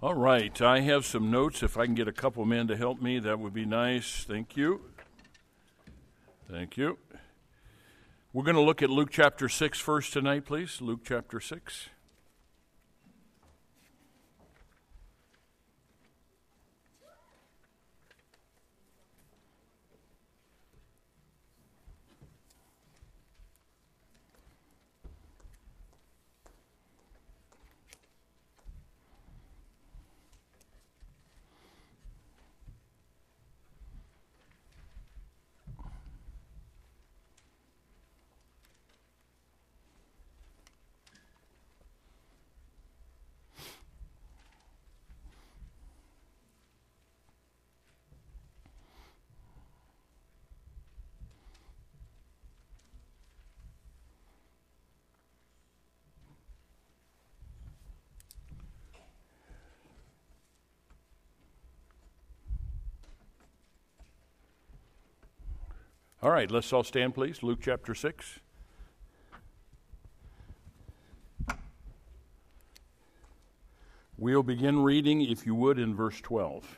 All right, I have some notes. If I can get a couple men to help me, that would be nice. Thank you. Thank you. We're going to look at Luke chapter 6 first tonight, please. Luke chapter 6. All right, let's all stand, please. Luke chapter 6. We'll begin reading, if you would, in verse 12.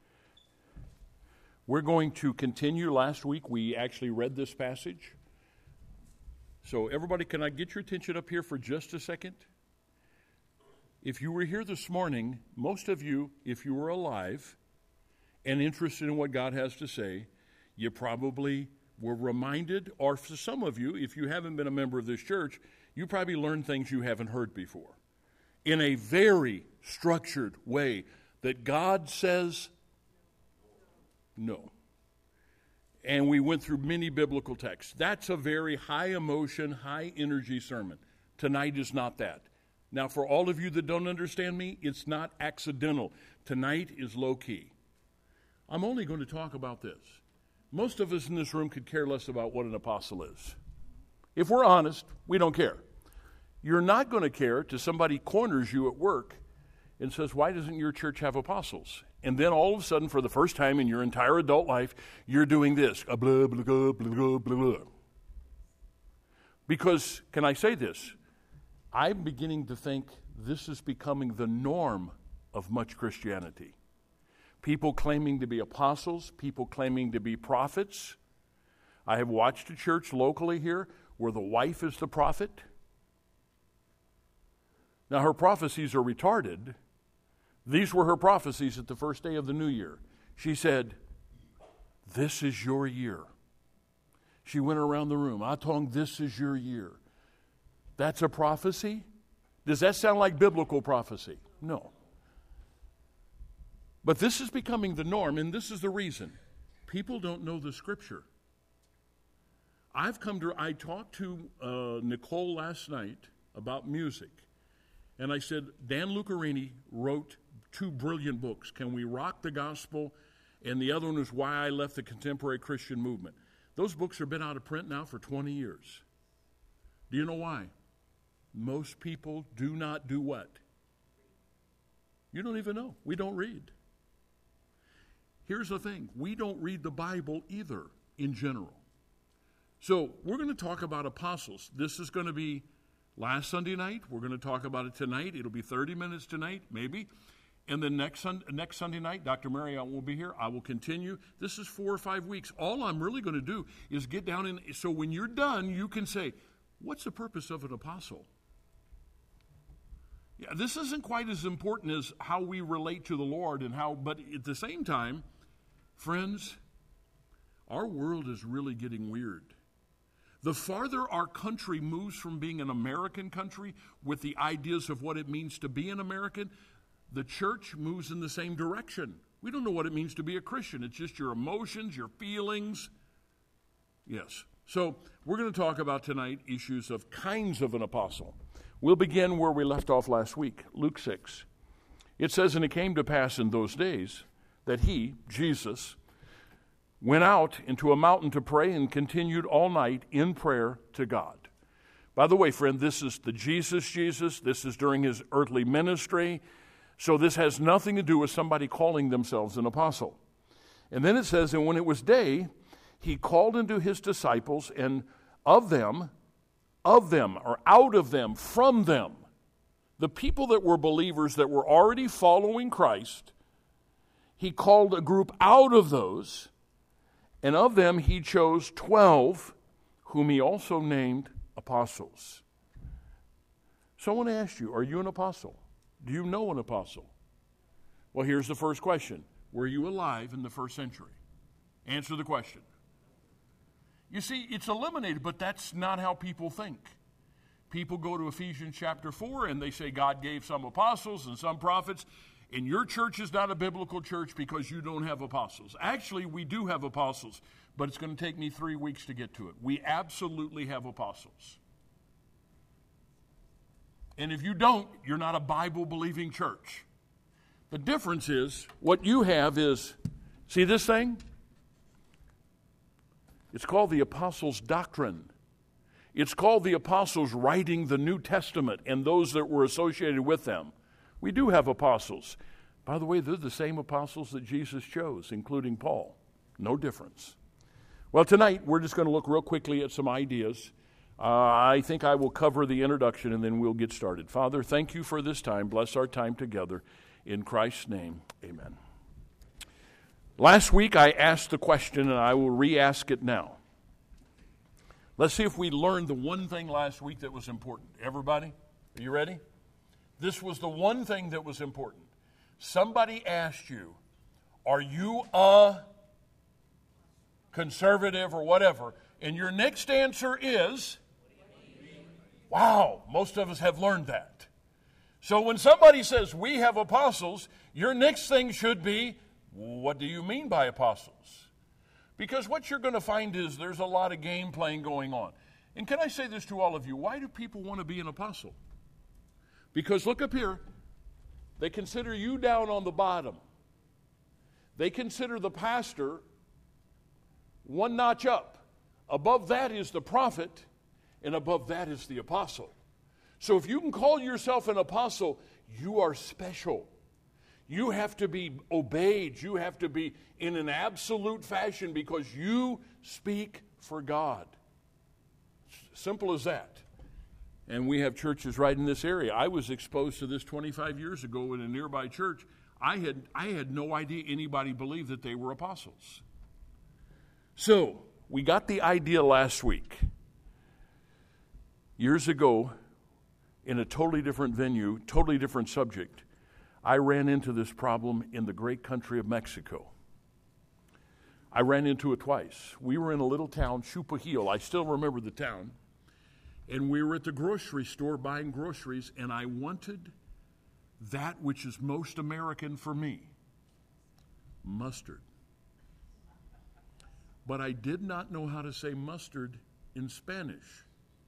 We're going to continue. Last week we actually read this passage. So everybody, can I get your attention up here for just a second? If you were here this morning, most of you, if you were alive and interested in what God has to say, you probably were reminded, or for some of you, if you haven't been a member of this church, you probably learned things you haven't heard before in a very structured way that God says no. And we went through many biblical texts. That's a very high emotion, high energy sermon. Tonight is not that. Now, for all of you that don't understand me, it's not accidental. Tonight is low key. I'm only going to talk about this. Most of us in this room could care less about what an apostle is. If we're honest, we don't care. You're not going to care till somebody corners you at work and says, why doesn't your church have apostles? And then all of a sudden, for the first time in your entire adult life, you're doing this. Blah, blah, blah, blah, blah, blah. Because, can I say this? I'm beginning to think this is becoming the norm of much Christianity. People claiming to be apostles, people claiming to be prophets. I have watched a church locally here where the wife is the prophet. Now, her prophecies are retarded. These were her prophecies at the first day of the new year. She said, this is your year. She went around the room. Atong, this is your year. That's a prophecy? Does that sound like biblical prophecy? No. But this is becoming the norm, and this is the reason. People don't know the Scripture. I talked to Nicole last night about music, and I said, Dan Lucarini wrote 2 brilliant books, Can We Rock the Gospel? And the other one was Why I Left the Contemporary Christian Movement. Those books have been out of print now for 20 years. Do you know why? Most people do not do what? You don't even know. We don't read. Here's the thing. We don't read the Bible either in general. So we're going to talk about apostles. This is going to be last Sunday night. We're going to talk about it tonight. It'll be 30 minutes tonight, maybe. And then next Sunday night, Dr. Marriott will be here. I will continue. This is 4 or 5 weeks. All I'm really going to do is get down in. So when you're done, you can say, what's the purpose of an apostle? Yeah, this isn't quite as important as how we relate to the Lord and how, but at the same time, friends, our world is really getting weird. The farther our country moves from being an American country with the ideas of what it means to be an American, the church moves in the same direction. We don't know what it means to be a Christian. It's just your emotions, your feelings. Yes. So we're going to talk about tonight issues of kinds of an apostle. We'll begin where we left off last week, Luke 6. It says, and it came to pass in those days that he, Jesus, went out into a mountain to pray and continued all night in prayer to God. By the way, friend, this is the Jesus. This is during his earthly ministry. So this has nothing to do with somebody calling themselves an apostle. And then it says, and when it was day, he called unto his disciples, and of them, or out of them, from them. the people that were believers that were already following Christ, he called a group out of those, and of them he chose 12, whom he also named apostles. Someone asked you, are you an apostle? Do you know an apostle? Well, here's the first question. Were you alive in the first century? Answer the question. You see, it's eliminated, but that's not how people think. People go to Ephesians chapter 4 and they say God gave some apostles and some prophets, and your church is not a biblical church because you don't have apostles. Actually, we do have apostles, but it's going to take me 3 weeks to get to it. We absolutely have apostles. And if you don't, you're not a Bible-believing church. The difference is, what you have is, see this thing? It's called the Apostles' Doctrine. It's called the Apostles writing the New Testament and those that were associated with them. We do have apostles. By the way, they're the same apostles that Jesus chose, including Paul. No difference. Well, tonight we're just going to look real quickly at some ideas. I think I will cover the introduction and then we'll get started. Father, thank you for this time. Bless our time together. In Christ's name, amen. Last week I asked the question and I will re-ask it now. Let's see if we learned the one thing last week that was important. Everybody, are you ready? This was the one thing that was important. Somebody asked you, are you a conservative or whatever? And your next answer is, wow, most of us have learned that. So when somebody says we have apostles, your next thing should be, what do you mean by apostles? Because what you're going to find is there's a lot of game playing going on. And can I say this to all of you? Why do people want to be an apostle? Because look up here. They consider you down on the bottom. They consider the pastor one notch up. Above that is the prophet, and above that is the apostle. So if you can call yourself an apostle, you are special. You have to be obeyed. You have to be in an absolute fashion because you speak for God. Simple as that. And we have churches right in this area. I was exposed to this 25 years ago in a nearby church. I had no idea anybody believed that they were apostles. So, we got the idea last week. Years ago, in a totally different venue, totally different subject, I ran into this problem in the great country of Mexico. I ran into it twice. We were in a little town, Chupajil. I still remember the town. And we were at the grocery store buying groceries, and I wanted that which is most American for me, mustard. But I did not know how to say mustard in Spanish.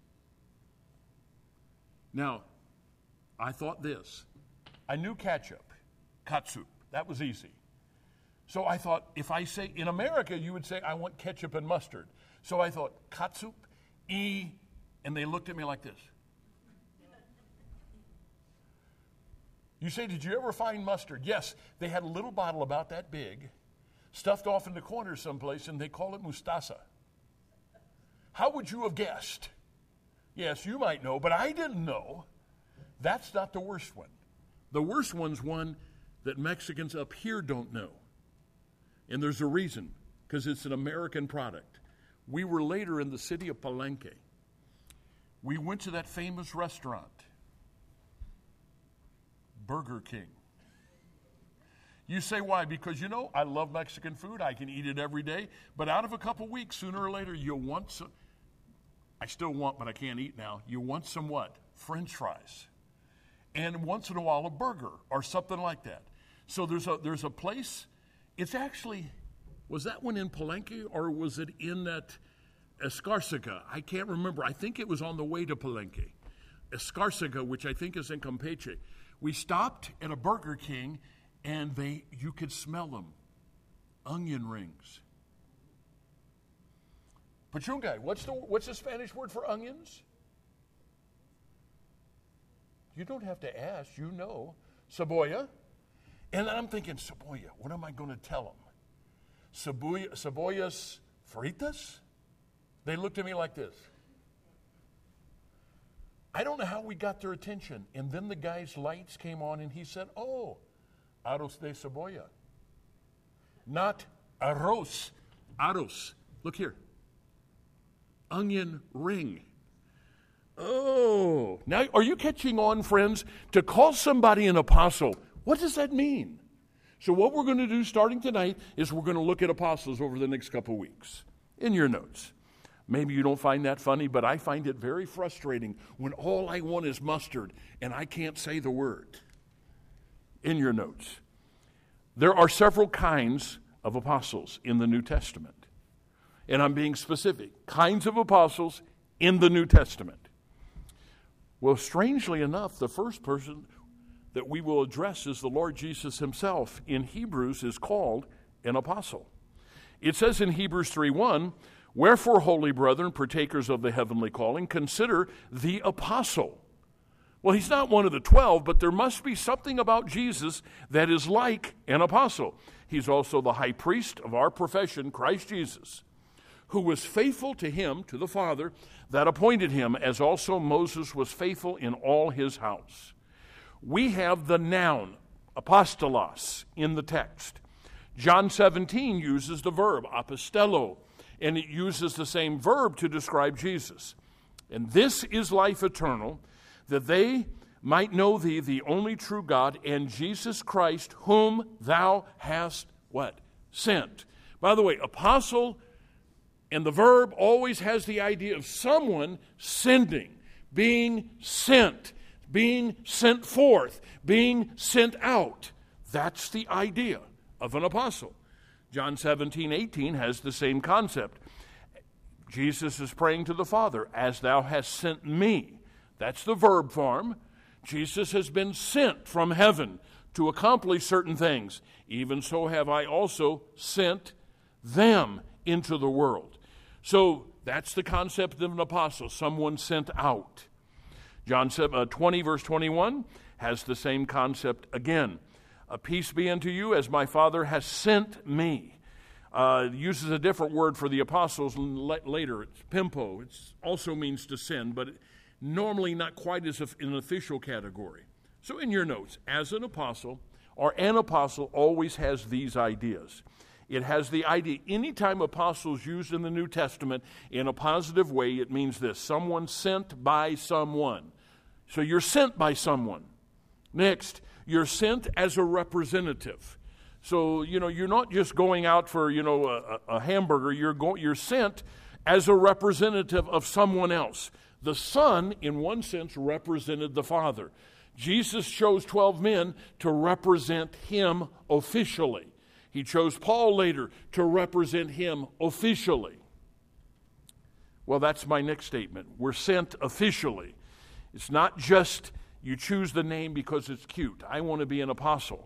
Now, I thought this. I knew ketchup, catsup. That was easy. So I thought, if I say, in America, you would say, I want ketchup and mustard. So I thought, catsup, and they looked at me like this. You say, did you ever find mustard? Yes, they had a little bottle about that big, stuffed off in the corner someplace, and they call it mustasa. How would you have guessed? Yes, you might know, but I didn't know. That's not the worst one. The worst one's one that Mexicans up here don't know. And there's a reason, because it's an American product. We were later in the city of Palenque. We went to that famous restaurant, Burger King. You say, why? Because, I love Mexican food. I can eat it every day. But out of a couple weeks, sooner or later, you'll want some. I still want, but I can't eat now. You want some what? French fries. And once in a while, a burger or something like that. So there's a place. It's actually, was that one in Palenque or was it in that Escarcega? I can't remember. I think it was on the way to Palenque. Escarcega, which I think is in Campeche. We stopped at a Burger King, and you could smell them. Onion rings. Pachungay, what's the Spanish word for onions? You don't have to ask, you know. Cebolla. And I'm thinking, cebolla, what am I going to tell them? Cebollas fritas? They looked at me like this. I don't know how we got their attention. And then the guy's lights came on and he said, oh, arroz de cebolla. Not arroz. Arroz. Look here. Onion ring. Oh. Now, are you catching on, friends? To call somebody an apostle, what does that mean? So what we're going to do starting tonight is we're going to look at apostles over the next couple weeks in your notes. Maybe you don't find that funny, but I find it very frustrating when all I want is mustard and I can't say the word. In your notes. There are several kinds of apostles in the New Testament. And I'm being specific. Kinds of apostles in the New Testament. Well, strangely enough, the first person that we will address is the Lord Jesus himself. In Hebrews is called an apostle. It says in Hebrews 3:1, wherefore, holy brethren, partakers of the heavenly calling, consider the apostle. Well, he's not one of the 12, but there must be something about Jesus that is like an apostle. He's also the high priest of our profession, Christ Jesus, who was faithful to him, to the Father, that appointed him, as also Moses was faithful in all his house. We have the noun, apostolos, in the text. John 17 uses the verb, apostello, and it uses the same verb to describe Jesus. And this is life eternal, that they might know thee, the only true God, and Jesus Christ, whom thou hast, what? Sent. By the way, apostle and the verb always has the idea of someone sending, being sent forth, being sent out. That's the idea of an apostle. John 17:18 has the same concept. Jesus is praying to the Father, as thou hast sent me. That's the verb form. Jesus has been sent from heaven to accomplish certain things. Even so have I also sent them into the world. So that's the concept of an apostle, someone sent out. John 20, verse 21 has the same concept again. Peace be unto you as my Father has sent me. Uses a different word for the apostles later. It's pimpo. It also means to send, but normally not quite as an official category. So in your notes, as an apostle, or an apostle always has these ideas. It has the idea, anytime apostle is used in the New Testament in a positive way, it means this: someone sent by someone. So you're sent by someone. Next, you're sent as a representative. So, you're not just going out for, a hamburger. You're sent as a representative of someone else. The Son, in one sense, represented the Father. Jesus chose 12 men to represent him officially. He chose Paul later to represent him officially. Well, that's my next statement. We're sent officially. It's not just you choose the name because it's cute. I want to be an apostle.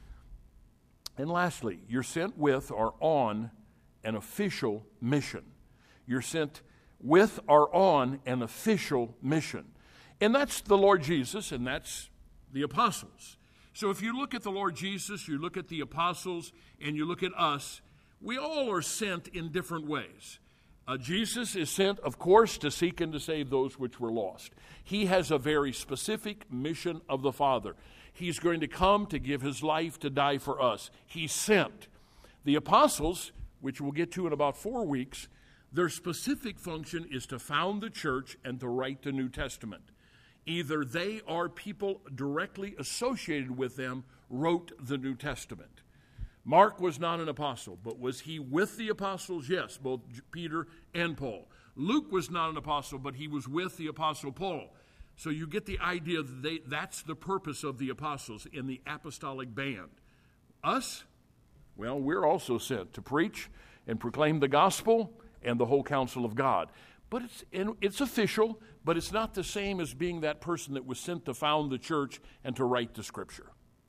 And lastly, you're sent with or on an official mission. You're sent with or on an official mission. And that's the Lord Jesus, and that's the apostles. So if you look at the Lord Jesus, you look at the apostles, and you look at us, we all are sent in different ways. Jesus is sent, of course, to seek and to save those which were lost. He has a very specific mission of the Father. He's going to come to give his life to die for us. He's sent. The apostles, which we'll get to in about 4 weeks, their specific function is to found the church and to write the New Testament. Either they or people directly associated with them wrote the New Testament. Mark was not an apostle, but was he with the apostles? Yes, both Peter and Paul. Luke was not an apostle, but he was with the apostle Paul. So you get the idea that that's the purpose of the apostles in the apostolic band. Us? Well, we're also sent to preach and proclaim the gospel and the whole counsel of God. But it's official, but it's not the same as being that person that was sent to found the church and to write the scripture.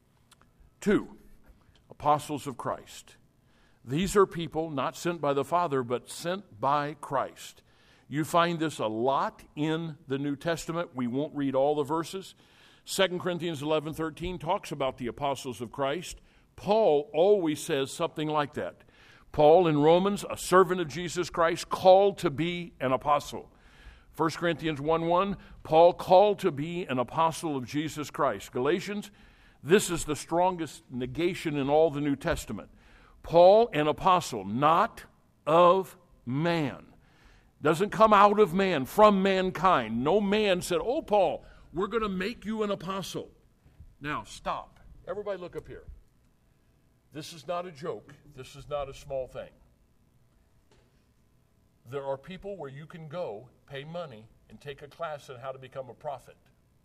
2, apostles of Christ. These are people not sent by the Father, but sent by Christ. You find this a lot in the New Testament. We won't read all the verses. 2 Corinthians 11:13 talks about the apostles of Christ. Paul always says something like that. Paul in Romans, a servant of Jesus Christ, called to be an apostle. 1 Corinthians 1:1, Paul called to be an apostle of Jesus Christ. Galatians, this is the strongest negation in all the New Testament. Paul, an apostle, not of man. Doesn't come out of man, from mankind. No man said, oh, Paul, we're going to make you an apostle. Now, stop. Everybody look up here. This is not a joke. This is not a small thing. There are people where you can go, pay money, and take a class on how to become a prophet.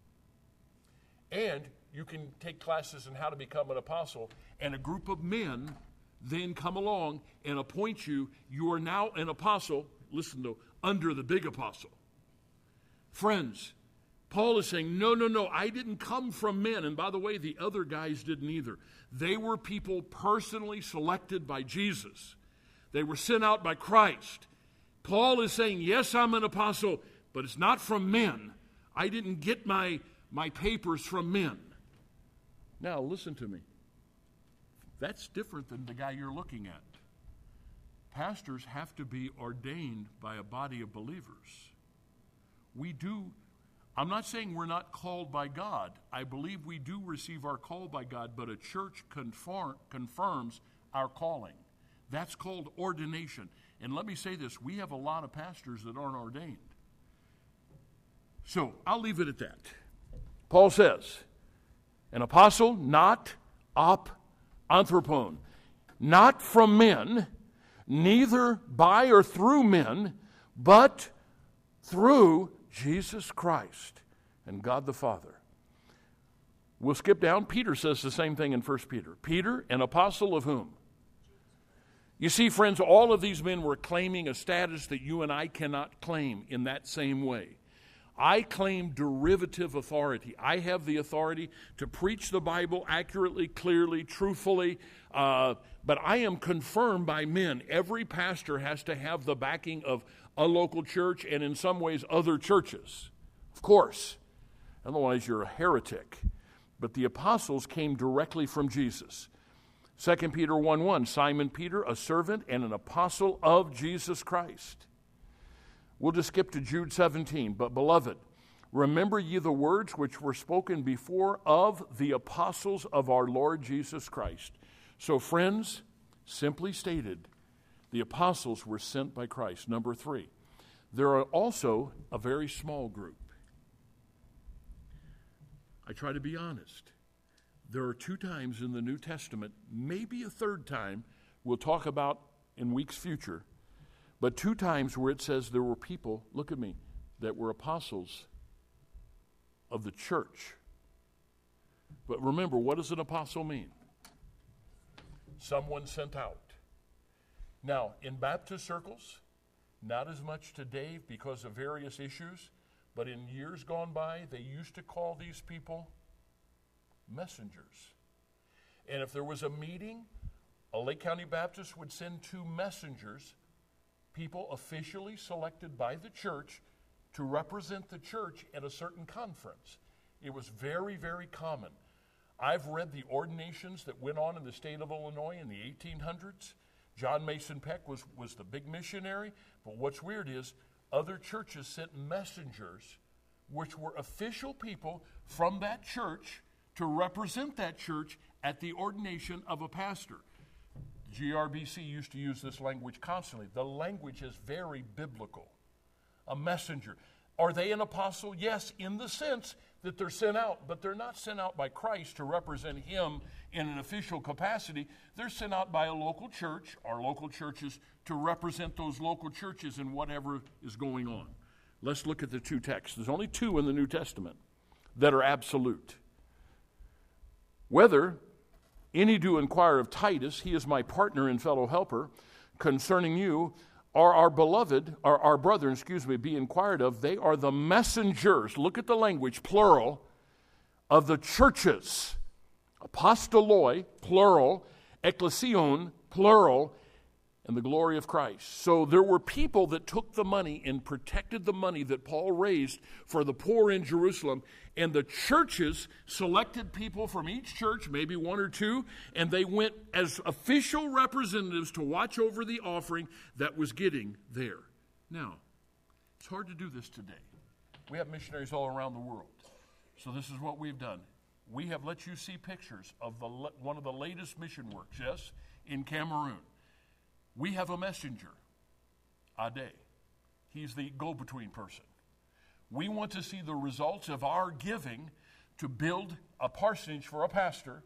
And you can take classes on how to become an apostle, and a group of men then come along and appoint you. You are now an apostle, listen though, under the big apostle. Friends, Paul is saying, no, I didn't come from men. And by the way, the other guys didn't either. They were people personally selected by Jesus. They were sent out by Christ. Paul is saying, yes, I'm an apostle, but it's not from men. I didn't get my papers from men. Now, listen to me. That's different than the guy you're looking at. Pastors have to be ordained by a body of believers. We do. I'm not saying we're not called by God. I believe we do receive our call by God, but a church confirms our calling. That's called ordination. And let me say this, we have a lot of pastors that aren't ordained. So, I'll leave it at that. Paul says, an apostle, not anthropon, not from men, neither by or through men, but through Jesus Christ and God the Father. We'll skip down. Peter says the same thing in 1 Peter. Peter, an apostle of whom? You see, friends, all of these men were claiming a status that you and I cannot claim in that same way. I claim derivative authority. I have the authority to preach the Bible accurately, clearly, truthfully, but I am confirmed by men. Every pastor has to have the backing of a local church and in some ways other churches, of course. Otherwise, you're a heretic. But the apostles came directly from Jesus. 2 Peter 1:1, Simon Peter, a servant and an apostle of Jesus Christ. We'll just skip to Jude 17. But beloved, remember ye the words which were spoken before of the apostles of our Lord Jesus Christ. So friends, simply stated, the apostles were sent by Christ. Number 3, there are also a very small group. I try to be honest. There are 2 times in the New Testament, maybe a 3rd time we'll talk about in weeks future, but 2 times where it says there were people, look at me, that were apostles of the church. But remember, what does an apostle mean? Someone sent out. Now, in Baptist circles, not as much today because of various issues, but in years gone by, they used to call these people messengers. And if there was a meeting, a Lake County Baptist would send 2 messengers, people officially selected by the church to represent the church at a certain conference. It was very, very common. I've read the ordinations that went on in the state of Illinois in the 1800s. John Mason Peck was the big missionary, but what's weird is other churches sent messengers, which were official people from that church to represent that church at the ordination of a pastor. GRBC used to use this language constantly. The language is very biblical. A messenger. Are they an apostle? Yes, in the sense that they're sent out, but they're not sent out by Christ to represent him in an official capacity. They're sent out by a local church, our local churches, to represent those local churches in whatever is going on. Let's look at the 2 texts. There's only 2 in the New Testament that are absolute. Whether any do inquire of Titus, he is my partner and fellow helper, concerning you, or our beloved, or our brethren, be inquired of, they are the messengers, look at the language, plural, of the churches. Apostoloi, plural, ekklesion, plural, and the glory of Christ. So there were people that took the money and protected the money that Paul raised for the poor in Jerusalem, and the churches selected people from each church, maybe 1 or 2, and they went as official representatives to watch over the offering that was getting there. Now, It's hard to do this today. We have missionaries all around the world. So this is what we've done. We have let you see pictures of one of the latest mission works, yes, in Cameroon. We have a messenger, Ade. He's the go-between person. We want to see the results of our giving to build a parsonage for a pastor.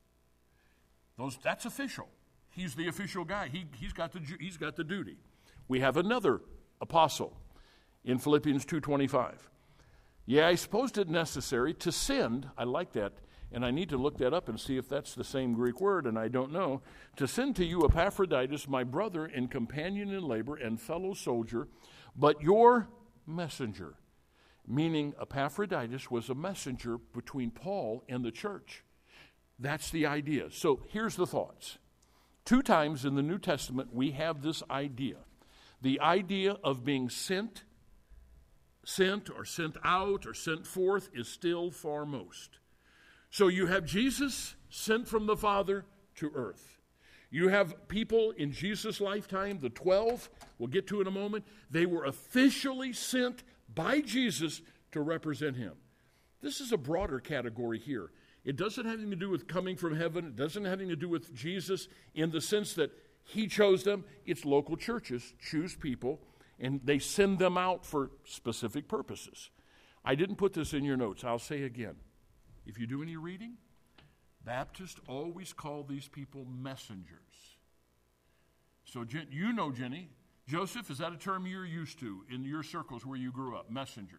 That's official. He's the official guy. He's got the duty. We have another apostle in Philippians 2:25. Yeah, I supposed it necessary to send, I like that, and I need to look that up and see if that's the same Greek word, and I don't know, to send to you Epaphroditus, my brother and companion in labor and fellow soldier, but your messenger. Meaning Epaphroditus was a messenger between Paul and the church. That's the idea. So here's the thoughts. 2 times in the New Testament we have this idea. The idea of being sent or sent out or sent forth is still foremost. So you have Jesus sent from the Father to earth. You have people in Jesus' lifetime, the 12, we'll get to in a moment, they were officially sent by Jesus to represent him. This is a broader category here. It doesn't have anything to do with coming from heaven. It doesn't have anything to do with Jesus in the sense that he chose them. It's local churches choose people, and they send them out for specific purposes. I didn't put this in your notes. I'll say again. If you do any reading, Baptists always call these people messengers. So you know, Jenny, Joseph, is that a term you're used to in your circles where you grew up? Messengers.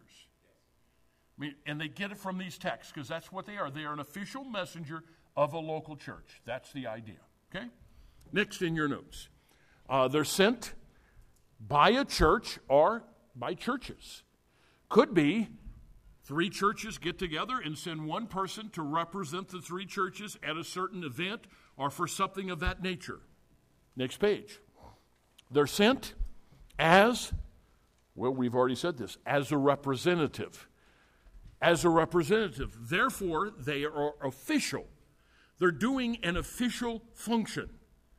I mean, and they get it from these texts because that's what they are. They are an official messenger of a local church. That's the idea. Okay? Next in your notes. They're sent by a church or by churches. Could be 3 churches get together and send one person to represent the 3 churches at a certain event or for something of that nature. Next page. They're sent as, well, we've already said this, as a representative. As a representative. Therefore, they are official. They're doing an official function.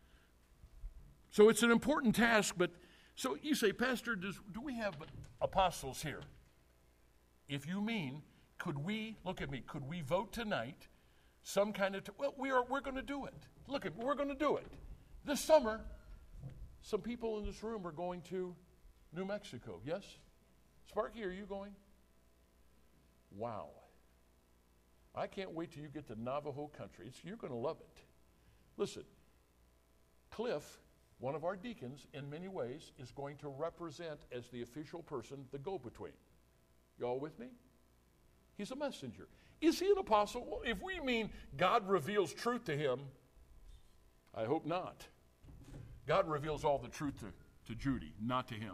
So it's an important task, but so you say, Pastor, do we have apostles here? If you mean, could we vote tonight some kind of, we're going to do it. We're going to do it. This summer, some people in this room are going to New Mexico, yes? Sparky, are you going? Wow. I can't wait till you get to Navajo country. You're going to love it. Listen, Cliff, one of our deacons, in many ways, is going to represent as the official person the go-between. Y'all with me? He's a messenger. Is he an apostle? Well, if we mean God reveals truth to him, I hope not. God reveals all the truth to Judy, not to him.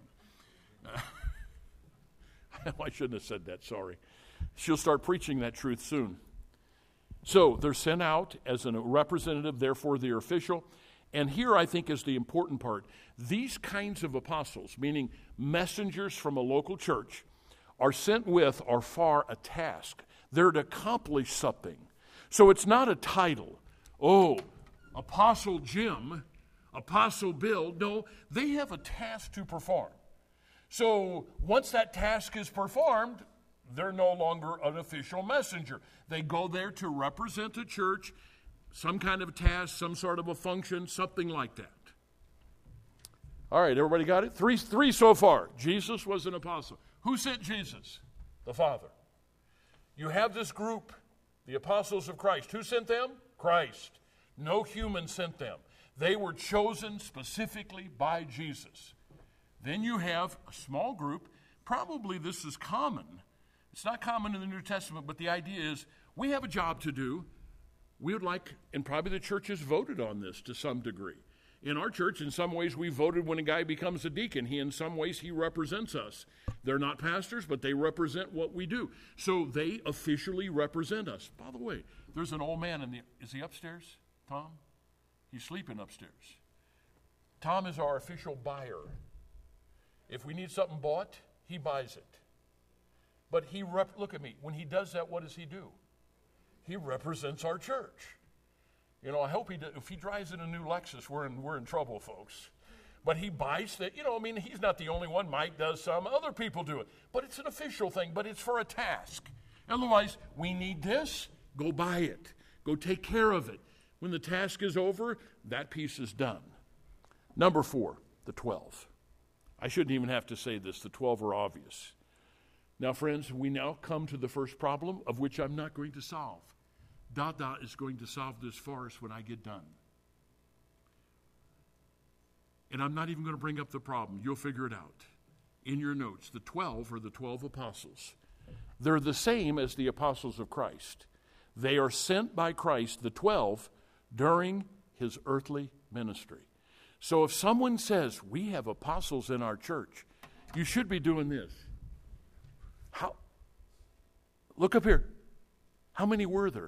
I shouldn't have said that, sorry. She'll start preaching that truth soon. So they're sent out as a representative, therefore they're official. And here I think is the important part. These kinds of apostles, meaning messengers from a local church, are sent with or for a task. They're to accomplish something. So it's not a title. Oh, Apostle Jim, Apostle Bill. No, they have a task to perform. So once that task is performed, they're no longer an official messenger. They go there to represent a church, some kind of a task, some sort of a function, something like that. All right, everybody got it? Three so far. Jesus was an apostle. Who sent Jesus? The Father. You have this group, the apostles of Christ. Who sent them? Christ. No human sent them. They were chosen specifically by Jesus. Then you have a small group. Probably this is common. It's not common in the New Testament, but the idea is we have a job to do. We would like, and probably the church has voted on this to some degree. In our church, in some ways, we voted when a guy becomes a deacon. In some ways, he represents us. They're not pastors, but they represent what we do. So they officially represent us. By the way, there's an old man is he upstairs, Tom? He's sleeping upstairs. Tom is our official buyer. If we need something bought, he buys it. But look at me. When he does that, what does he do? He represents our church. You know, I hope if he drives in a new Lexus, we're in trouble, folks. But he buys that, he's not the only one. Mike does some. Other people do it. But it's an official thing, but it's for a task. Otherwise, we need this. Go buy it. Go take care of it. When the task is over, that piece is done. Number 4, the 12. I shouldn't even have to say this. The 12 are obvious. Now, friends, we now come to the first problem, of which I'm not going to solve. Dada is going to solve this for us when I get done. And I'm not even going to bring up the problem. You'll figure it out. In your notes, the 12 are the 12 apostles. They're the same as the apostles of Christ. They are sent by Christ, the 12, during his earthly ministry. So if someone says, we have apostles in our church, you should be doing this. How? Look up here. How many were there?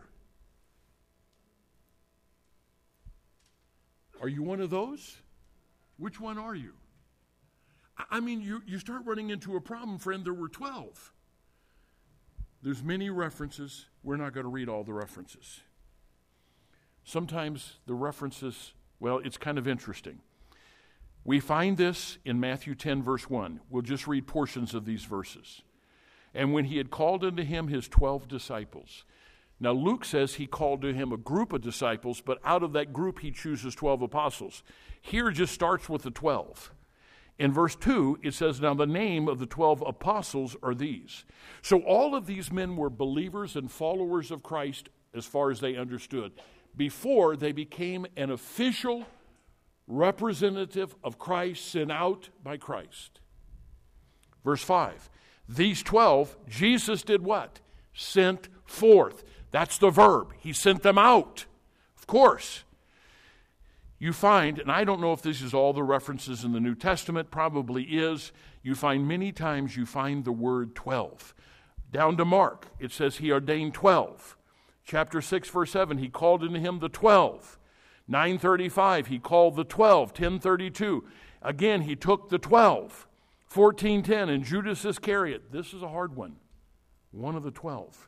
Are you one of those? Which one are you? I mean, you start running into a problem, friend. There were 12. There's many references. We're not going to read all the references. Sometimes the references, well, it's kind of interesting. We find this in Matthew 10, verse 1. We'll just read portions of these verses. And when he had called unto him his 12 disciples. Now, Luke says he called to him a group of disciples, but out of that group he chooses 12 apostles. Here it just starts with the 12. In verse 2, it says, now the name of the 12 apostles are these. So all of these men were believers and followers of Christ as far as they understood, before they became an official representative of Christ sent out by Christ. Verse 5, these 12, Jesus did what? Sent forth. That's the verb. He sent them out. Of course. You find, and I don't know if this is all the references in the New Testament, probably is, you find many times you find the word 12. Down to Mark, it says he ordained 12. Chapter 6, verse 7, he called unto him the 12. 9:35, he called the 12. 10:32, again, he took the 12. 14:10, and Judas Iscariot. This is a hard one. One of the 12.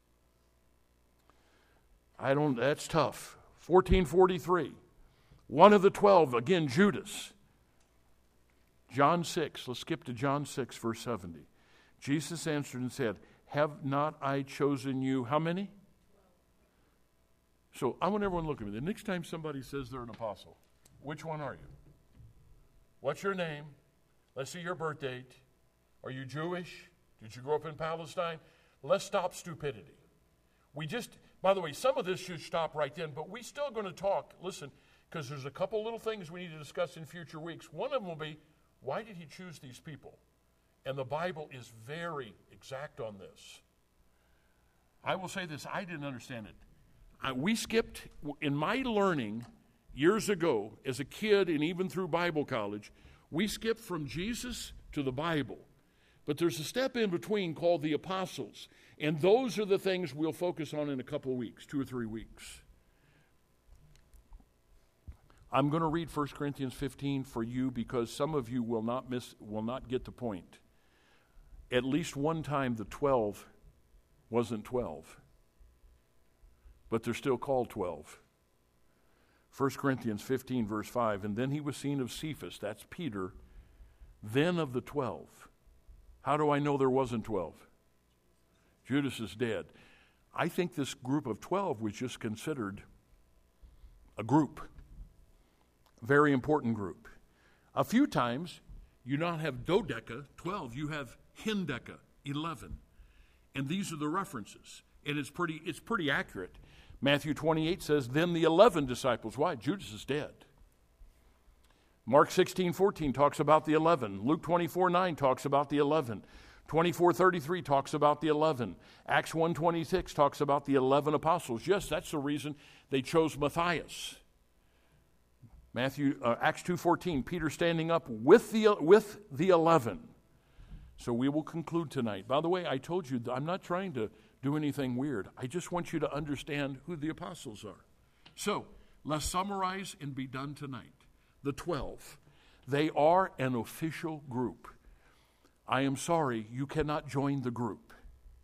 That's tough. 14:43. One of the 12, again, Judas. John 6, let's skip to John 6, verse 70. Jesus answered and said, have not I chosen you, how many? So I want everyone to look at me. The next time somebody says they're an apostle, which one are you? What's your name? Let's see your birth date. Are you Jewish? Did you grow up in Palestine? Let's stop stupidity. By the way, some of this should stop right then, but we're still going to talk, listen, because there's a couple little things we need to discuss in future weeks. One of them will be, why did he choose these people? And the Bible is very exact on this. I will say this, I didn't understand it. We skipped, in my learning years ago, as a kid and even through Bible college, we skipped from Jesus to the Bible. But there's a step in between called the apostles. And those are the things we'll focus on in a couple of weeks, 2 or 3 weeks. I'm going to read 1 Corinthians 15 for you because some of you will not get the point. At least one time the 12 wasn't 12. But they're still called 12. 1 Corinthians 15, verse 5, and then he was seen of Cephas, that's Peter, then of the 12. How do I know there wasn't 12? Judas is dead. I think this group of 12 was just considered a group, a very important group. A few times, you not have dodeca, 12, you have hendeca, 11. And these are the references. And it's pretty accurate. Matthew 28 says, then the 11 disciples. Why? Judas is dead. Mark 16:14 talks about the 11. Luke 24:9 talks about the 11. 24:33 talks about the 11. Acts 1:26 talks about the 11 apostles. Yes, that's the reason they chose Matthias. Acts 2:14, Peter standing up with the 11. So we will conclude tonight. By the way, I told you I'm not trying to do anything weird. I just want you to understand who the apostles are. So let's summarize and be done tonight. The 12. They are an official group. I am sorry, you cannot join the group.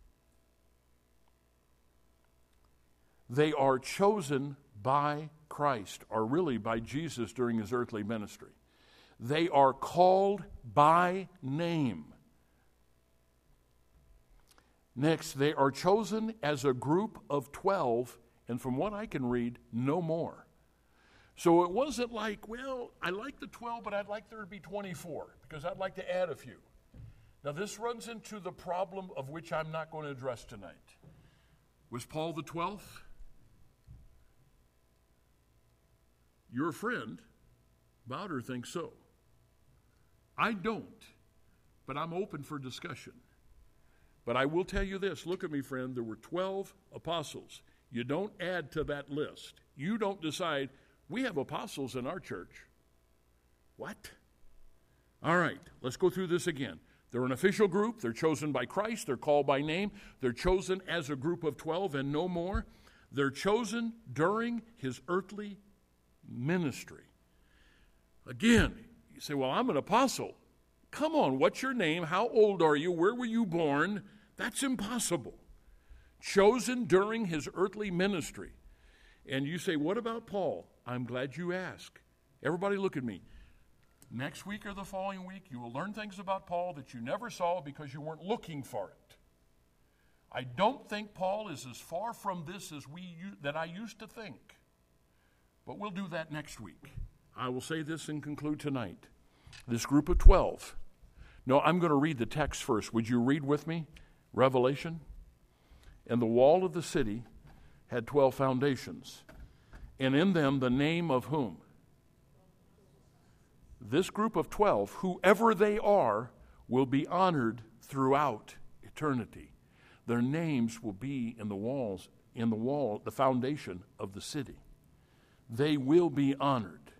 They are chosen by Christ, or really by Jesus during his earthly ministry. They are called by name. Next, they are chosen as a group of 12, and from what I can read, no more. So it wasn't like, well, I like the 12, but I'd like there to be 24, because I'd like to add a few. Now, this runs into the problem of which I'm not going to address tonight. Was Paul the 12th? Your friend, Bowder, thinks so. I don't, but I'm open for discussion. But I will tell you this. Look at me, friend. There were 12 apostles. You don't add to that list. You don't decide, we have apostles in our church. What? All right, let's go through this again. They're an official group. They're chosen by Christ. They're called by name. They're chosen as a group of 12 and no more. They're chosen during his earthly ministry. Again, you say, well, I'm an apostle. Come on, what's your name? How old are you? Where were you born? That's impossible. Chosen during his earthly ministry. And you say, what about Paul? I'm glad you asked. Everybody look at me. Next week or the following week, you will learn things about Paul that you never saw because you weren't looking for it. I don't think Paul is as far from this as that I used to think. But we'll do that next week. I will say this and conclude tonight. This group of 12. No, I'm going to read the text first. Would you read with me? Revelation. And the wall of the city had 12 foundations, and in them the name of whom? This group of 12, whoever they are, will be honored throughout eternity. Their names will be in the foundation of the city. They will be honored.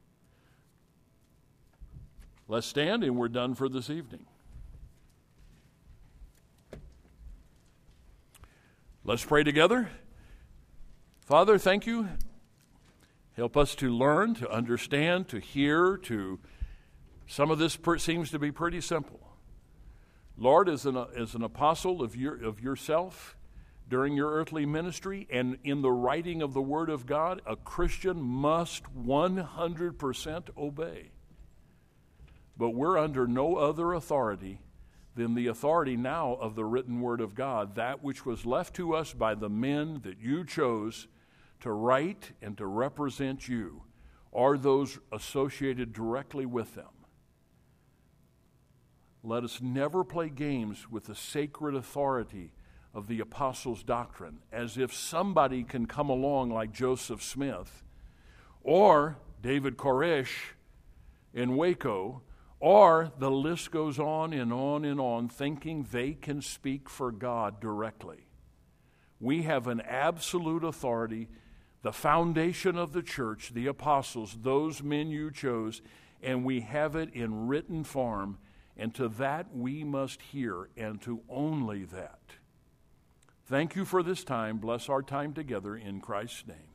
Let's stand, and we're done for this evening. Let's pray together. Father, thank you. Help us to learn, to understand, to hear, some of this seems to be pretty simple. Lord, as an apostle of yourself during your earthly ministry and in the writing of the Word of God, a Christian must 100% obey. But we're under no other authority than the authority now of the written Word of God, that which was left to us by the men that you chose to write and to represent you, or those associated directly with them. Let us never play games with the sacred authority of the apostles' doctrine, as if somebody can come along like Joseph Smith, or David Koresh in Waco, or the list goes on and on and on, thinking they can speak for God directly. We have an absolute authority, the foundation of the church, the apostles, those men you chose, and we have it in written form, and to that we must hear, and to only that. Thank you for this time. Bless our time together in Christ's name.